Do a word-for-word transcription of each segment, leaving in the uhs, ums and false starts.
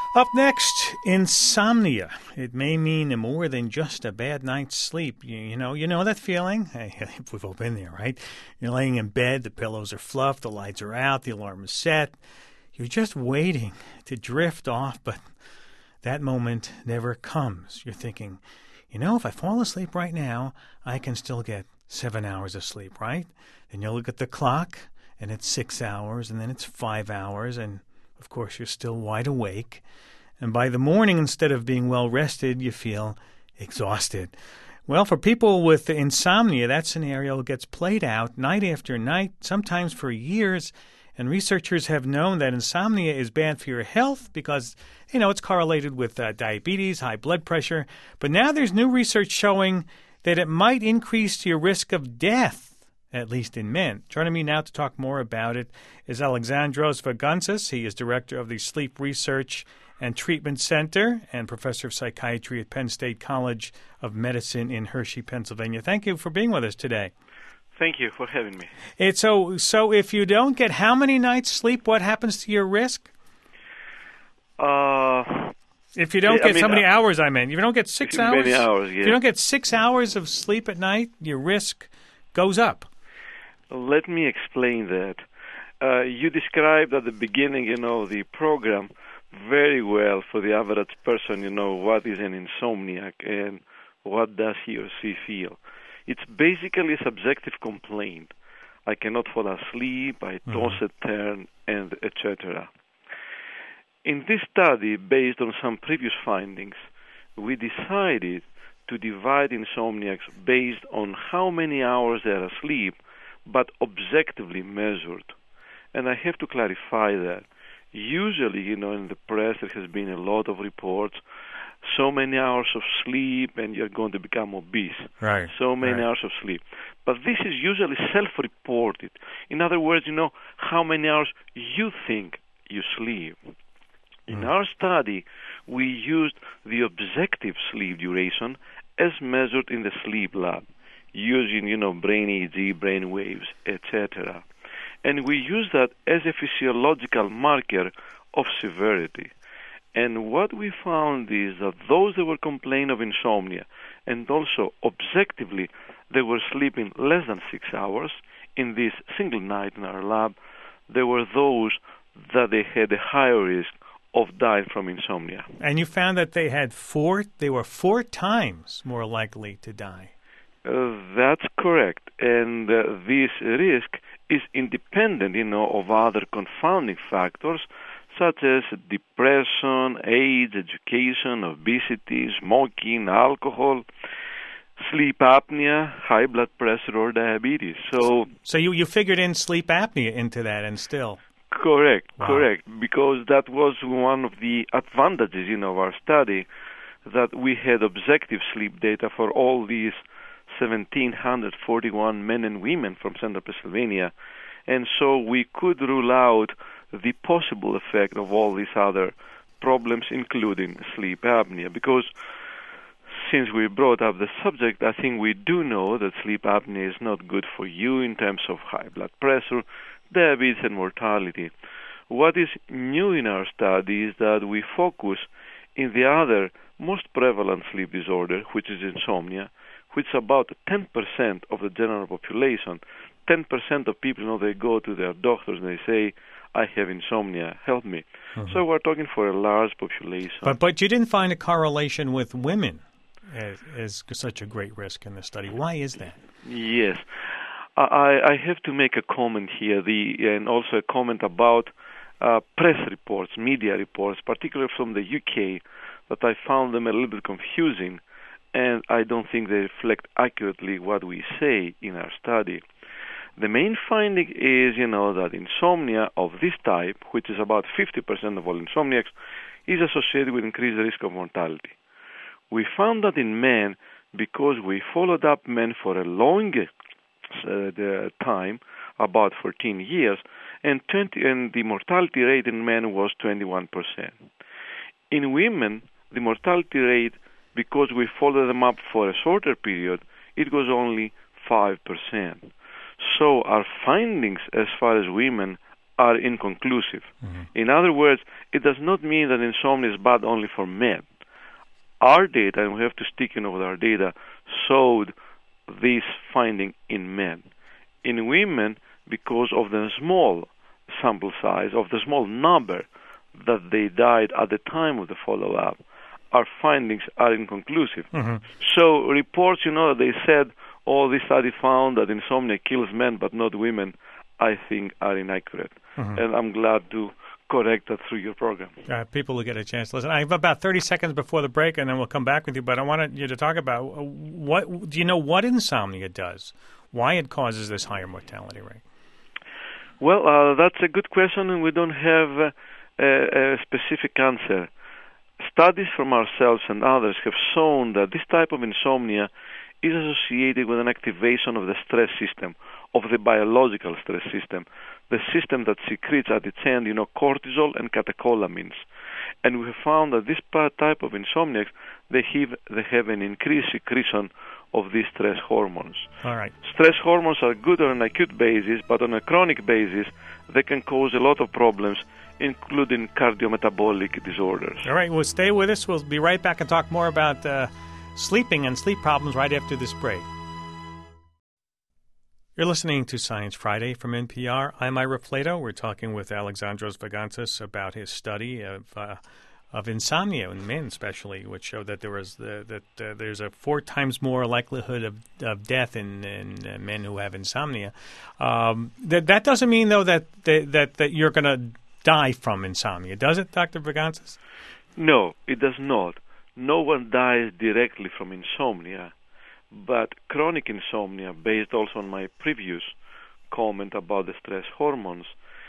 Up next, insomnia. It may mean more than just a bad night's sleep. You, you know, you know that feeling? Hey, we've all been there, right? You're laying in bed, the pillows are fluffed, the lights are out, the alarm is set. You're just waiting to drift off, but that moment never comes. You're thinking, you know, if I fall asleep right now, I can still get seven hours of sleep, right? Then you look at the clock, and it's six hours, and then it's five hours, and of course you're still wide awake. And by the morning, instead of being well rested, you feel exhausted. Well, for people with insomnia, that scenario gets played out night after night, sometimes for years. And researchers have known that insomnia is bad for your health because, you know, it's correlated with uh, diabetes, high blood pressure. But now there's new research showing that it might increase your risk of death, at least in men. Joining me now to talk more about it is Alexandros Vagountzis. He is director of the Sleep Research and Treatment Center and professor of psychiatry at Penn State College of Medicine in Hershey, Pennsylvania. Thank you for being with us today. Thank you for having me. It's so, so if you don't get how many nights sleep, what happens to your risk? Uh, if you don't I get mean, so many uh, hours, I mean, if you don't get six hours, many hours yeah. if you don't get six hours of sleep at night, your risk goes up. Let me explain that. Uh, you described at the beginning, you know, the program very well for the average person, you know, what is an insomniac and what does he or she feel. It's basically a subjective complaint. I cannot fall asleep, I toss mm-hmm. and turn, and et cetera. In this study, based on some previous findings, we decided to divide insomniacs based on how many hours they are asleep, but objectively measured. And I have to clarify that. Usually, you know, in the press there has been a lot of reports, so many hours of sleep and you're going to become obese. Right. So many right. hours of sleep. But this is usually self-reported. In other words, you know, how many hours you think you sleep. In mm. our study, we used the objective sleep duration as measured in the sleep lab, using, you know, brain E E G, brain waves, et cetera. And we use that as a physiological marker of severity. And what we found is that those that were complaining of insomnia and also objectively they were sleeping less than six hours in this single night in our lab, there were those that they had a higher risk of dying from insomnia. And you found that they had four, they were four times more likely to die. Uh, that's correct. And uh, this risk is independent, you know, of other confounding factors such as depression, age, education, obesity, smoking, alcohol, sleep apnea, high blood pressure, or diabetes. So, so you, you figured in sleep apnea into that, and still. Correct, wow. correct, because that was one of the advantages, you know, of our study, that we had objective sleep data for all these one thousand seven hundred forty-one men and women from central Pennsylvania, and so we could rule out the possible effect of all these other problems, including sleep apnea. Because since we brought up the subject, I think we do know that sleep apnea is not good for you in terms of high blood pressure, diabetes, and mortality. What is new in our study is that we focus in the other most prevalent sleep disorder, which is insomnia, which is about ten percent of the general population. ten percent of people, you know, they go to their doctors and they say, I have insomnia, help me. Mm-hmm. So we're talking for a large population. But but you didn't find a correlation with women as, as such a great risk in this study. Why is that? Yes. I, I have to make a comment here, the, and also a comment about uh, press reports, media reports, particularly from the U K, that I found them a little bit confusing, and I don't think they reflect accurately what we say in our study. The main finding is, you know, that insomnia of this type, which is about fifty percent of all insomniacs, is associated with increased risk of mortality. We found that in men because we followed up men for a longer uh, the time, about fourteen years, and, twenty, and the mortality rate in men was twenty-one percent. In women, the mortality rate, because we followed them up for a shorter period, it was only five percent. So our findings as far as women are inconclusive. Mm-hmm. In other words, it does not mean that insomnia is bad only for men. Our data, and we have to stick in with our data, showed this finding in men. In women, because of the small sample size, of the small number that they died at the time of the follow-up, our findings are inconclusive. Mm-hmm. So reports, you know, they said, oh, this study found that insomnia kills men but not women, I think are inaccurate. Mm-hmm. And I'm glad to correct that through your program. Uh, people will get a chance to listen. I have about thirty seconds before the break, and then we'll come back with you. But I wanted you to talk about what do you know what insomnia does, why it causes this higher mortality rate? Well, uh, that's a good question, and we don't have uh, a, a specific answer. Studies from ourselves and others have shown that this type of insomnia is associated with an activation of the stress system, of the biological stress system, the system that secretes at its end, you know, cortisol and catecholamines. And we have found that this type of insomniacs, they have, they have an increased secretion of these stress hormones. All right. Stress hormones are good on an acute basis, but on a chronic basis, they can cause a lot of problems, including cardiometabolic disorders. All right, well, stay with us. We'll be right back and talk more about uh, sleeping and sleep problems right after this break. You're listening to Science Friday from N P R. I'm Ira Flato. We're talking with Alexandros Vagantzis about his study of uh, of insomnia in men, especially, which showed that there was the, that uh, there's a four times more likelihood of, of death in, in uh, men who have insomnia. Um, that that doesn't mean though that that that you're going to die from insomnia, does it, Doctor Vagantzis? No, it does not. No one dies directly from insomnia. But chronic insomnia, based also on my previous comment about the stress hormones,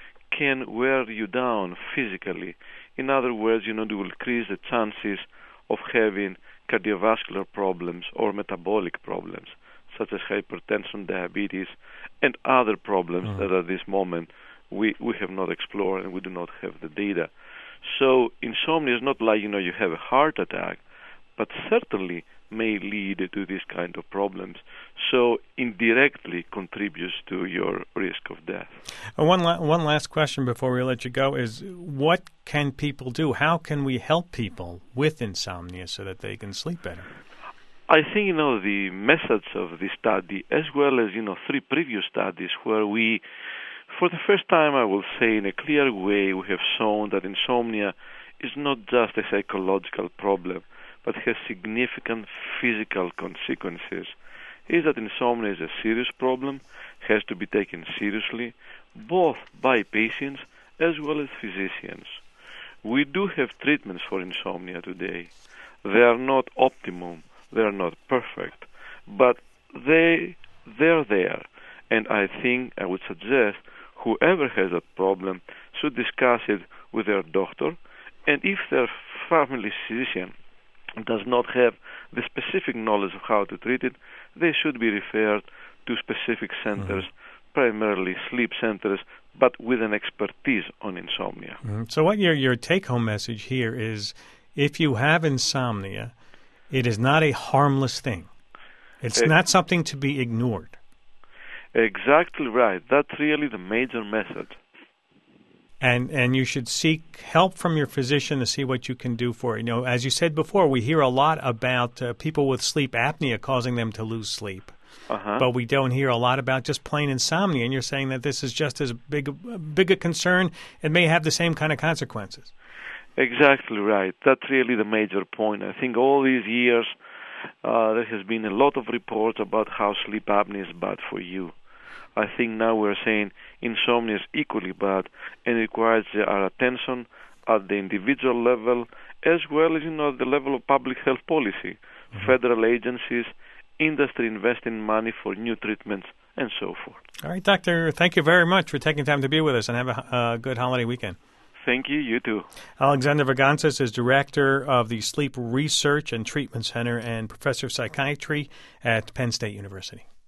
can wear you down physically. In other words, you know, it will increase the chances of having cardiovascular problems or metabolic problems, such as hypertension, diabetes, and other problems mm-hmm. that at this moment we, we have not explored and we do not have the data. So insomnia is not like, you know, you have a heart attack, but certainly may lead to this kind of problems. So indirectly contributes to your risk of death. Uh, one, la- one last question before we let you go is, what can people do? How can we help people with insomnia so that they can sleep better? I think, you know, the message of this study, as well as, you know, three previous studies where we, for the first time, I will say in a clear way, we have shown that insomnia is not just a psychological problem, but has significant physical consequences, is that insomnia is a serious problem, has to be taken seriously, both by patients as well as physicians. We do have treatments for insomnia today. They are not optimum, they are not perfect, but they, they're there. And I think, I would suggest, whoever has that problem should discuss it with their doctor, and if their family physician does not have the specific knowledge of how to treat it, they should be referred to specific centers, mm-hmm. primarily sleep centers, but with an expertise on insomnia. Mm-hmm. So what your your take-home message here is, if you have insomnia, it is not a harmless thing. It's uh, not something to be ignored. Exactly right. That's really the major message. And and you should seek help from your physician to see what you can do for it. You know, as you said before, we hear a lot about uh, people with sleep apnea causing them to lose sleep. Uh-huh. But we don't hear a lot about just plain insomnia. And you're saying that this is just as big, big a concern. It may have the same kind of consequences. Exactly right. That's really the major point. I think all these years uh, there has been a lot of reports about how sleep apnea is bad for you. I think now we're saying insomnia is equally bad and requires our attention at the individual level as well as, you know, at the level of public health policy, mm-hmm. federal agencies, industry investing money for new treatments, and so forth. All right, Doctor, thank you very much for taking time to be with us, and have a uh, good holiday weekend. Thank you. You too. Alexander Vagantzis is director of the Sleep Research and Treatment Center and professor of psychiatry at Penn State University.